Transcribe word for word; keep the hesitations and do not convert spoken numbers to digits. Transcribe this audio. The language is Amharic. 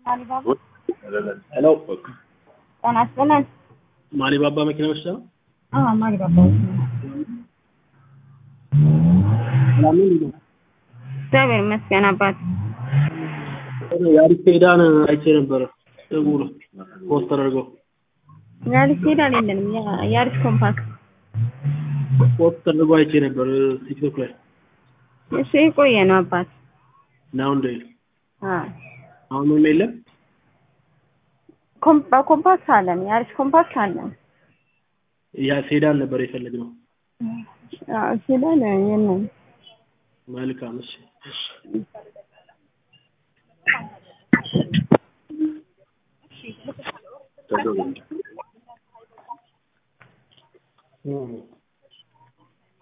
ማሊባባ ሄሎ ጤና ይስጥልን። ማሊባባ መኪና መስጫ ነው? አዎ ማሊባባ። ለምን ነው? እግዚአብሔር ይመስገን አባት። ያሪስ ፔዳን አይቼ ነበር። ደውሎ ፖስት አድርገው ያሪስ ፔዳን የለንም። ያሪስ ኮምፓክት ፖስት አድርገው አይቼ ነበር ቲክቶክ ላይ። እሺ ቆየ ነው አባት ነው እንዴ? አዎ አሁን ምን የለም? ኮምፓ ኮምፓክት አለን። ያሪስ ኮምፓክት አለን። ያ ሴዳን ነበር የፈለግነው። አዎ ሴዳን የለም። መልካም እሺ እሺ